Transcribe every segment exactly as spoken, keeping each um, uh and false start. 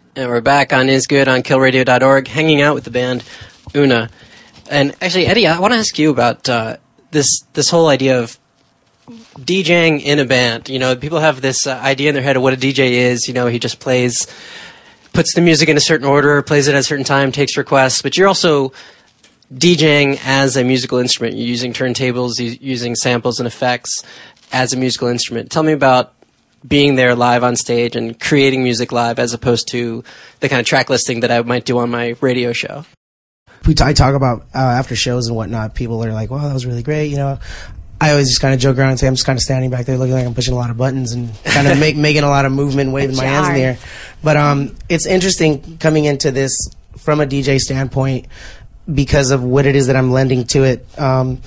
And we're back on Is Good on kill radio dot org, hanging out with the band Una. And actually, Eddie, I want to ask you about uh, this this whole idea of DJing in a band. You know, people have this uh, idea in their head of what a D J is. You know, he just plays, puts the music in a certain order, plays it at a certain time, takes requests. But you're also DJing as a musical instrument. You're using turntables, you're using samples and effects as a musical instrument. Tell me about being there live on stage and creating music live as opposed to the kind of track listing that I might do on my radio show. We t- I talk about uh, after shows and whatnot, people are like, wow, that was really great, you know. I always just kind of joke around and say I'm just kind of standing back there looking like I'm pushing a lot of buttons and kind of make, making a lot of movement, waving my hands in the air. But um, it's interesting coming into this from a D J standpoint because of what it is that I'm lending to it. Um,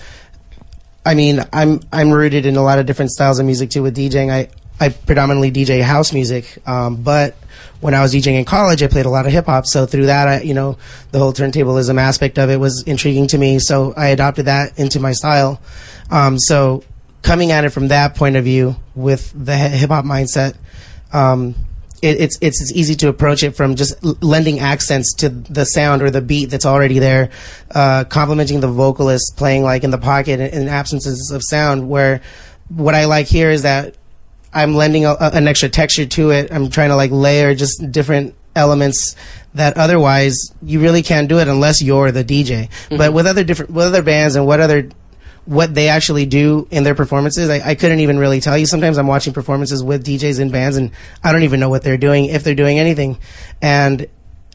I mean, I'm I'm rooted in a lot of different styles of music too with DJing. I, I predominantly D J house music, um, but when I was DJing in college, I played a lot of hip hop. So through that, I, you know, the whole turntablism aspect of it was intriguing to me. So I adopted that into my style. Um, so coming at it from that point of view with the hip hop mindset, um, it, it's, it's, it's easy to approach it from just l- lending accents to the sound or the beat that's already there, uh, complementing the vocalist playing like in the pocket in, in absences of sound, where what I like here is that I'm lending a, an extra texture to it. I'm trying to like layer just different elements that otherwise you really can't do it unless you're the D J. Mm-hmm. But with other different, with other bands and what other, what they actually do in their performances, I, I couldn't even really tell you. Sometimes I'm watching performances with D Js in bands and I don't even know what they're doing, if they're doing anything. And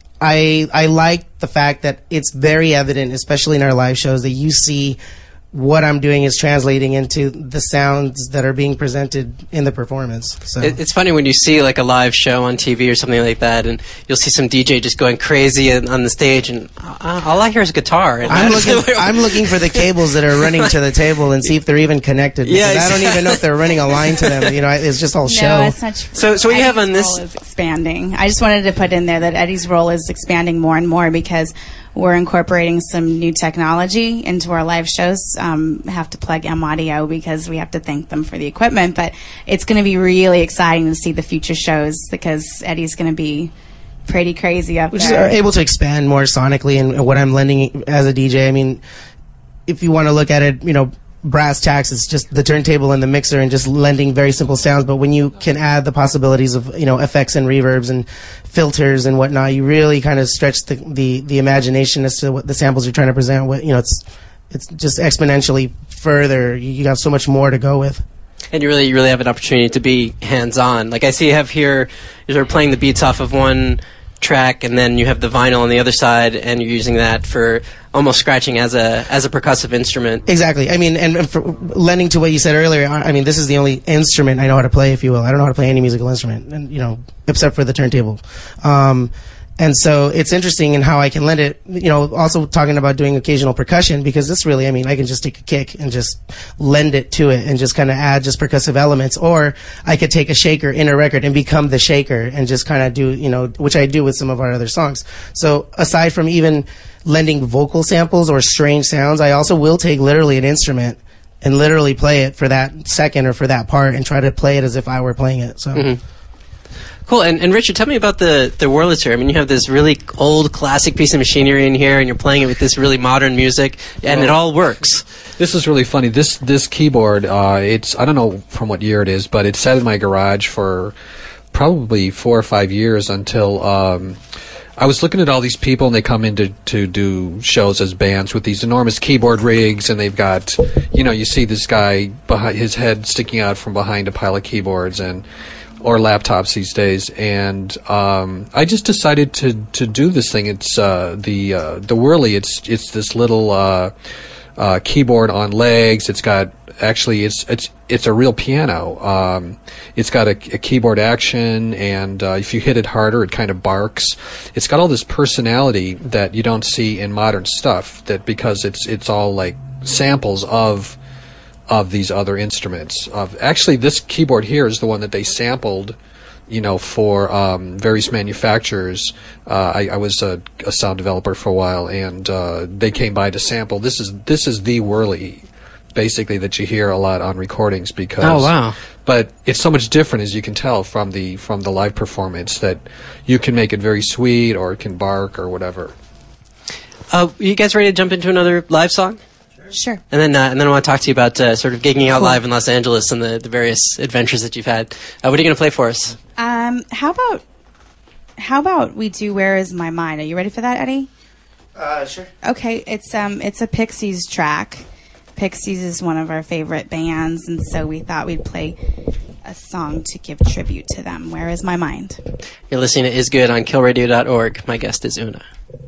I, I like the fact that it's very evident, especially in our live shows, that you see what I'm doing is translating into the sounds that are being presented in the performance. So it's funny when you see like a live show on T V or something like that, and you'll see some D J just going crazy on the stage, and all I hear is guitar. And I'm looking, I'm looking for the cables that are running to the table and see if they're even connected. Yeah, I don't even know if they're running a line to them. You know, it's just all show. No, it's not true. So, so what you have on this role is expanding. I just wanted to put in there that Eddie's role is expanding more and more because we're incorporating some new technology into our live shows. Um, have to plug M Audio because we have to thank them for the equipment, but it's going to be really exciting to see the future shows because Eddie's going to be pretty crazy up Which there. Is able to expand more sonically and what I'm lending as a D J. I mean, if you want to look at it, you know, brass tacks, it's just the turntable and the mixer and just lending very simple sounds. But when you can add the possibilities of, you know, effects and reverbs and filters and whatnot, you really kind of stretch the, the, the imagination as to what the samples you're trying to present. What, you know, it's, it's just exponentially further. You, you got so much more to go with. And you really, you really have an opportunity to be hands-on. Like I see you have here, you're sort of playing the beats off of one track, and then you have the vinyl on the other side, and you're using that for almost scratching as a as a percussive instrument. Exactly. I mean, and, and for lending to what you said earlier, I mean, this is the only instrument I know how to play, if you will. I don't know how to play any musical instrument, and you know, except for the turntable. Um, and so it's interesting in how I can lend it. You know, also talking about doing occasional percussion, because this really, I mean, I can just take a kick and just lend it to it and just kind of add just percussive elements, or I could take a shaker in a record and become the shaker and just kind of do, you know, which I do with some of our other songs. So aside from even lending vocal samples or strange sounds, I also will take literally an instrument and literally play it for that second or for that part and try to play it as if I were playing it. So. Mm-hmm. Cool. And, and Richard, tell me about the, the Wurlitzer. I mean, you have this really old classic piece of machinery in here, and you're playing it with this really modern music, and well, it all works. This is really funny. This this keyboard, uh, it's I don't know from what year it is, but it's sat in my garage for probably four or five years until um, I was looking at all these people, and they come in to, to do shows as bands with these enormous keyboard rigs, and they've got, you know, you see this guy, behind, his head sticking out from behind a pile of keyboards, and or laptops these days, and um, I just decided to to do this thing. It's uh, the uh, the Whirly. It's it's this little uh, uh, keyboard on legs. It's got actually it's it's it's a real piano. Um, it's got a, a keyboard action, and uh, if you hit it harder, it kind of barks. It's got all this personality that you don't see in modern stuff. That because it's it's all like samples of. of these other instruments. Of actually, this keyboard here is the one that they sampled, you know, for um, various manufacturers. Uh, I, I was a, a sound developer for a while, and uh, they came by to sample. This is this is the Whirly, basically that you hear a lot on recordings because. Oh, wow. But it's so much different, as you can tell from the from the live performance, that you can make it very sweet, or it can bark, or whatever. Uh, you guys ready to jump into another live song? Sure. And then, uh, and then I want to talk to you about uh, sort of gigging out Cool. live in Los Angeles and the, the various adventures that you've had. Uh, what are you going to play for us? Um, how about how about we do "Where Is My Mind"? Are you ready for that, Eddie? Uh, sure. Okay, it's um, it's a Pixies track. Pixies is one of our favorite bands, and so we thought we'd play a song to give tribute to them. "Where Is My Mind"? You're listening to Is Good on kill radio dot org. My guest is Una.